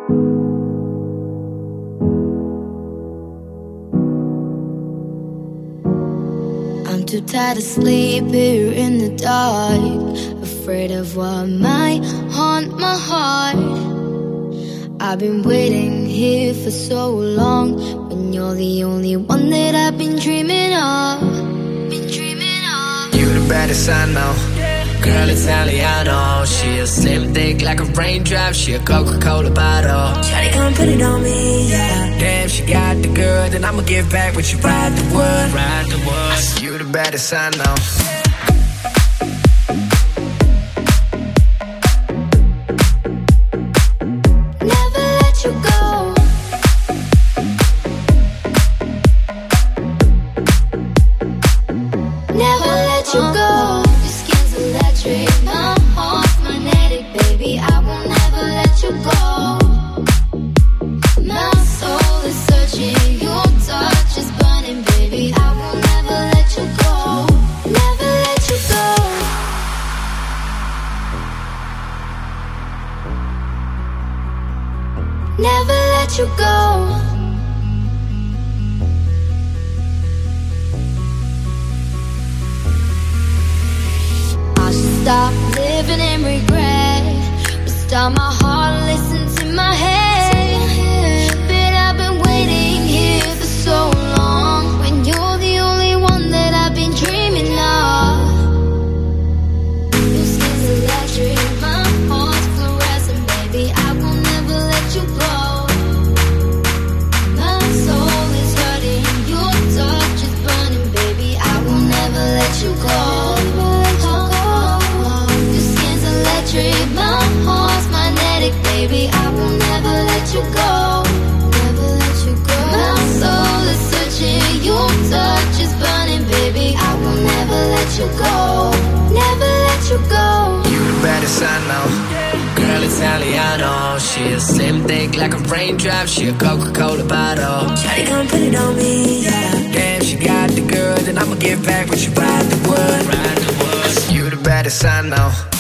I'm too tired to sleep here in the dark, afraid of what might haunt my heart. I've been waiting here for so long, when you're the only one that I've been dreaming of. You the baddest I know, girl Italiano. She a slim thick like a raindrop, she a Coca-Cola bottle. Shawty come put it on me, yeah. Damn, she got the good, then I'ma give back when she ride the wood. You the baddest I know. Never let you go. Never let you go. Your skin's electric, my heart's magnetic, baby. I will never let you go. My soul is searching, your touch is burning, baby. I will never let you go. Never let you go. Never let you go. I should stop living in regret, restart my heart, listen to my head. But I've been waiting here for so long, when you're the only one that I've been dreaming of. Your skin's electric, my heart's fluorescent, baby. I will never let you go. My soul is hurting, your touch is burning, baby. I will never let you go. My heart's magnetic, baby. I will never let you go. Never let you go. My soul is searching, your touch is burning, baby. I will never let you go. Never let you go. You the baddest I know, girl Italiano. She a slim thick like a raindrop, she a Coca-Cola bottle. Shawty come put it on me, yeah. Damn, she got the good, then I'ma give back when she ride the wood. You the baddest I know.